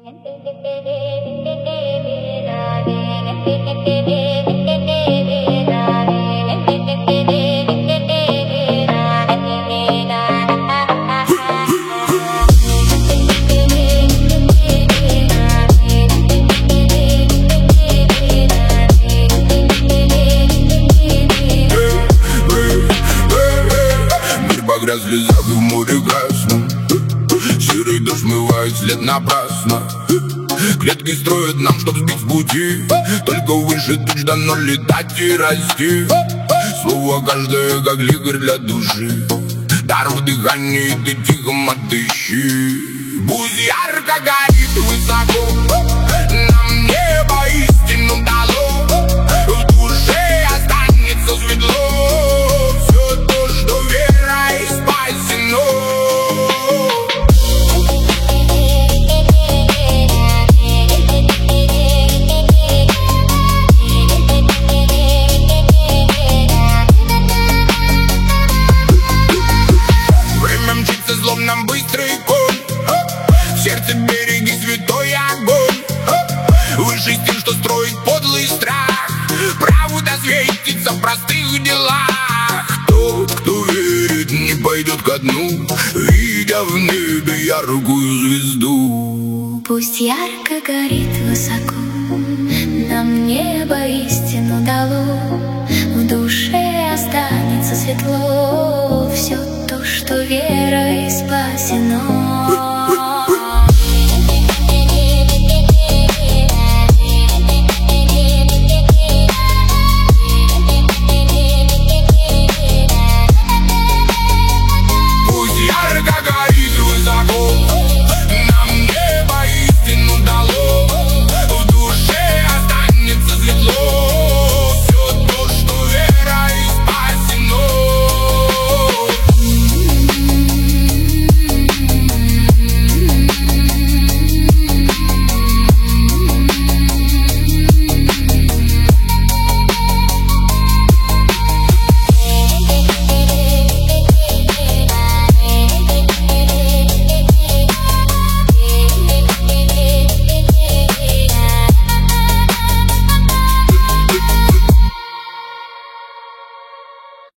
Погрязли запы в море красном, серый дождь смывает след напрасно. Клетки строят нам, чтоб сбить с пути, только выше туч дано летать и расти. Слово каждое, как лекарь для души, дар в дыхании ты тихо отыщи. Пусть ярко горит высоко, нам небо истину дало, в душе останется светло. Все то, что верой спасено. Время мчится, словно быстрый конь, в сердце береги святой огонь. Выше стен, что строит подлый страх, правда светится в простых делах. Тот, кто верит, не пойдет ко дну, видя в небе яркую звезду. Пусть ярко горит высоко, нам небо истину дало, в душе останется светло. Все то, что верой спасено.